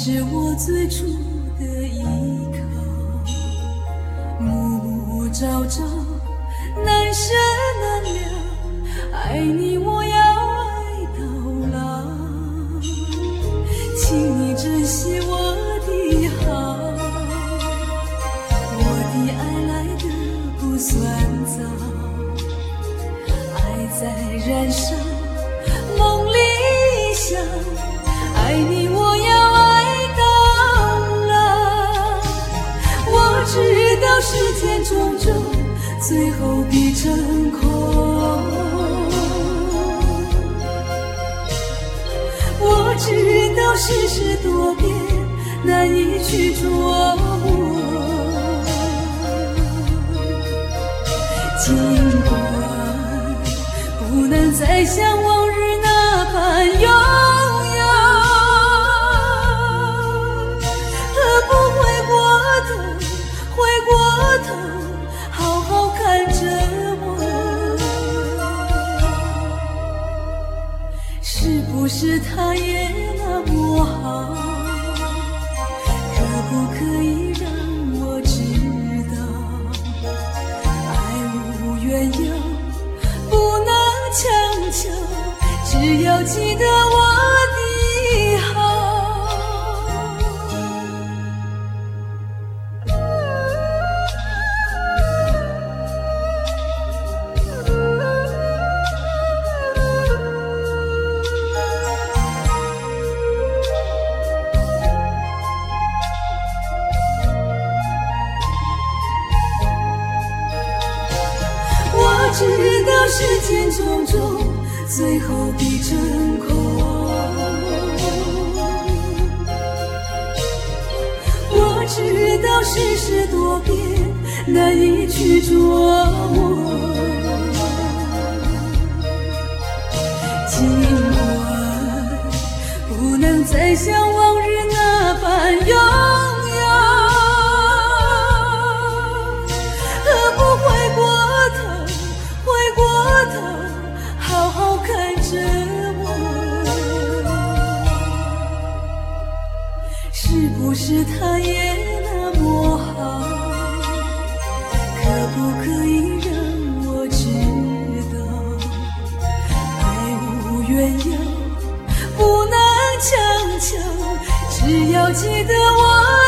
是我最初的依靠，暮暮朝朝，难舍难了，爱你我要爱到老，请你珍惜我的好，我的爱来得不算早，爱在燃烧，梦里想，爱你我要爱到老，我知道世间种种最后必成空，我知道世事多变，难以去捉摸，尽管不能再像往日那般拥有，何不回过头，回过头好好看着我，是不是他也那么好，可不可以让我知道，爱无缘由不能强求，只要记得我的好。我知道世间种种最后必成空，我知道世事多变，难以去捉摸，尽管不能再像往日那般拥有，何不回过头，回过头好好看着我，是不是他也那么好，可不可以让我知道，爱无缘由不能强求，只要记得我